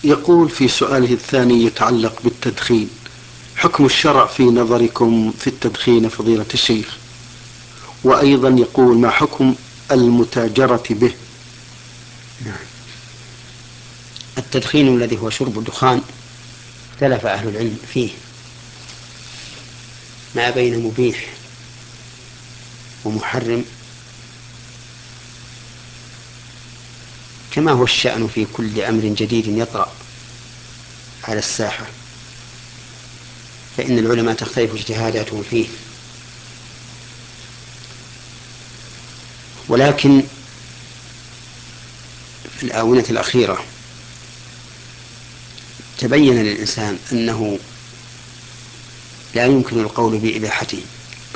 يقول في سؤاله الثاني يتعلق بالتدخين: حكم الشرع في نظركم في التدخين فضيلة الشيخ؟ وأيضا يقول: ما حكم المتاجرة به؟ نعم. التدخين الذي هو شرب الدخان اختلف أهل العلم فيه ما بين مبيح ومحرم، كما هو الشأن في كل أمر جديد يطرأ على الساحة، فإن العلماء تختلف اجتهاداتهم فيه. ولكن في الآونة الأخيرة تبين للإنسان أنه لا يمكن القول بإباحته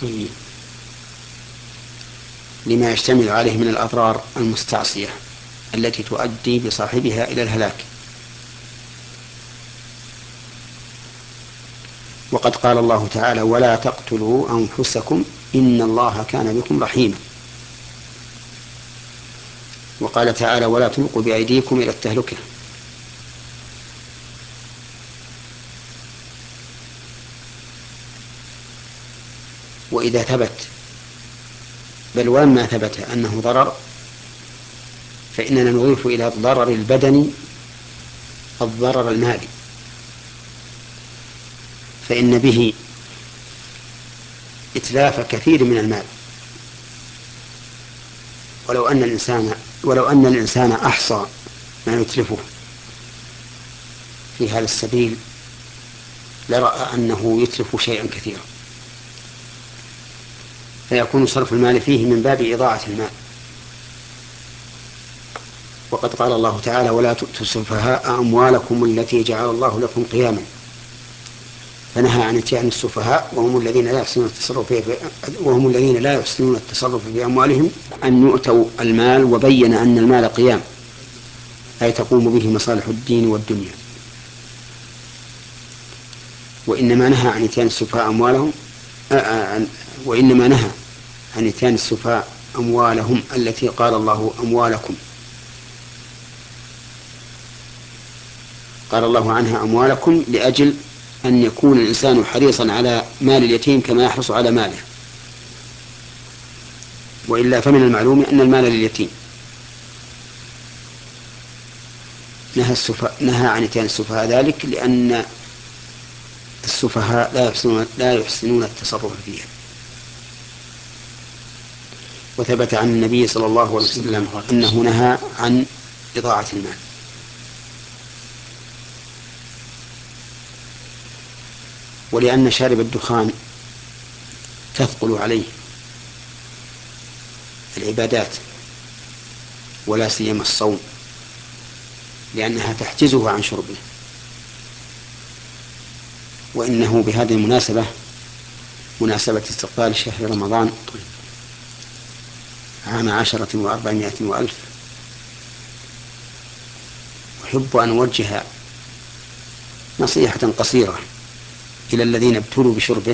لما يشتمل عليه من الأضرار المستعصية التي تؤدي بصاحبها إلى الهلاك. وقد قال الله تعالى: ولا تقتلوا أنفسكم إن الله كان بكم رحيما. وقال تعالى: ولا تلقوا بأيديكم إلى التهلكة. وإذا ثبت، بل ولما ثبت أنه ضرر، فإننا نضيف إلى الضرر البدني الضرر المالي، فإن به إتلاف كثير من المال. ولو أن الإنسان أحصى ما يتلفه في هذا السبيل لرأى أنه يتلف شيئا كثيرا، فيكون صرف المال فيه من باب إضاعة المال. وقد قال الله تعالى: ولا تؤتوا السفهاء أموالكم التي جعل الله لكم قياما، فنهى عن اتيان السفهاء وهم الذين لا يحسنون التصرف في أموالهم أن يؤتوا المال، وبين أن المال قيام أي تقوم به مصالح الدين والدنيا. وإنما نهى عن اتيان السفهاء أموالهم التي قال الله أموالكم، قال الله عنها أموالكم لأجل أن يكون الإنسان حريصا على مال اليتيم كما يحرص على ماله، وإلا فمن المعلوم أن المال لليتيم. نهى عن اتيان السفهاء ذلك لأن السفهاء لا يحسنون التصرف فيها. وثبت عن النبي صلى الله عليه وسلم أنه نهى عن إضاعة المال. ولأن شارب الدخان تثقل عليه العبادات ولا سيما الصوم، لأنها تحجزه عن شربه. وإنه بهذه المناسبة، مناسبة استقبال شهر رمضان عام 10,400,000، أحب أن أوجه نصيحة قصيرة إلى الذين ابتلوا بشربه،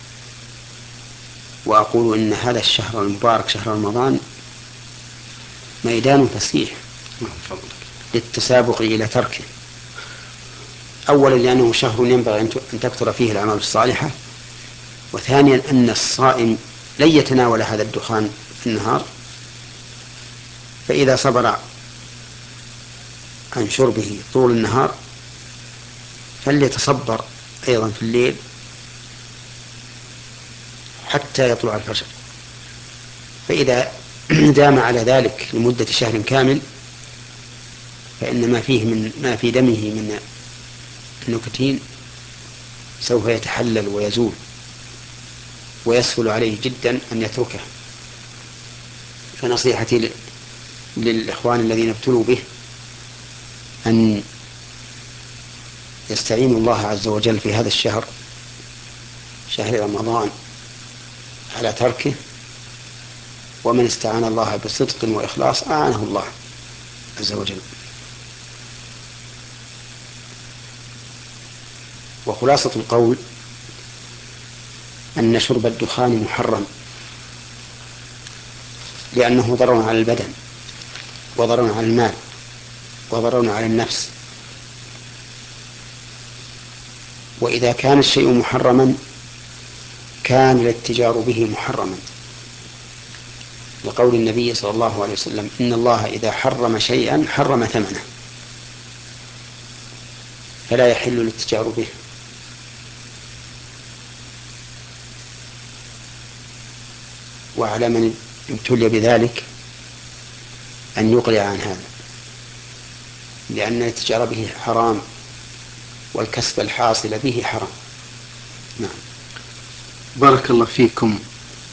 وأقول إن هذا الشهر المبارك شهر رمضان ميدان فسيح للتسابق إلى تركه. أولا لأنه شهر ينبغي أن تكثر فيه الأعمال الصالحة، وثانيا أن الصائم لن يتناول هذا الدخان في النهار، فإذا صبر عن شربه طول النهار فليتصبر أيضا في الليل حتى يطلع الفجر. فإذا دام على ذلك لمدة شهر كامل فإن ما في دمه من النكتين سوف يتحلل ويزول، ويسهل عليه جدا أن يتركه. فنصيحتي للإخوان الذين ابتلوا به أن يستعينوا الله عز وجل في هذا الشهر، شهر رمضان، على تركه، ومن استعان الله بصدق وإخلاص أعانه الله عز وجل. وخلاصة القول أن شرب الدخان محرم، لأنه ضرر على البدن وضرر على المال وضرر على النفس، وإذا كان الشيء محرما كان الاتجار به محرما، لقول النبي صلى الله عليه وسلم: إن الله إذا حرم شيئا حرم ثمنه، فلا يحل الاتجار به. وعلى من ابتلي بذلك أن يقلع عن هذا، لأن الاتجار به حرام والكسب الحاصل به حرام. نعم. بارك الله فيكم.